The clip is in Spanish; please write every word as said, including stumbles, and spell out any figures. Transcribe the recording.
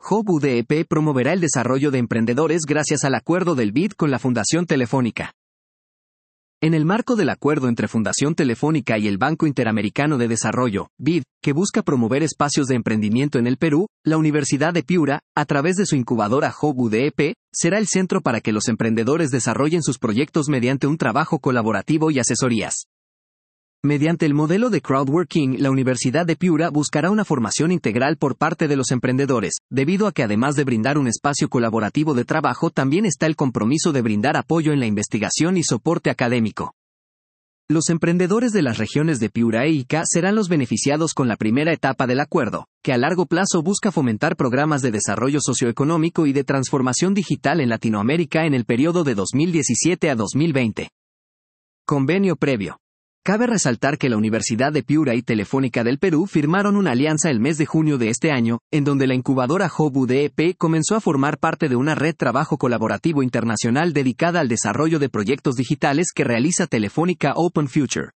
Hub U D E P promoverá el desarrollo de emprendedores gracias al acuerdo del B I D con la Fundación Telefónica. En el marco del acuerdo entre Fundación Telefónica y el Banco Interamericano de Desarrollo, B I D, que busca promover espacios de emprendimiento en el Perú, la Universidad de Piura, a través de su incubadora Hub U D E P, será el centro para que los emprendedores desarrollen sus proyectos mediante un trabajo colaborativo y asesorías. Mediante el modelo de crowdworking, la Universidad de Piura buscará una formación integral por parte de los emprendedores, debido a que además de brindar un espacio colaborativo de trabajo, también está el compromiso de brindar apoyo en la investigación y soporte académico. Los emprendedores de las regiones de Piura e Ica serán los beneficiados con la primera etapa del acuerdo, que a largo plazo busca fomentar programas de desarrollo socioeconómico y de transformación digital en Latinoamérica en el periodo de dos mil diecisiete a dos mil veinte. Convenio previo. Cabe resaltar que la Universidad de Piura y Telefónica del Perú firmaron una alianza el mes de junio de este año, en donde la incubadora Hub U D E P comenzó a formar parte de una red de trabajo colaborativo internacional dedicada al desarrollo de proyectos digitales que realiza Telefónica Open Future.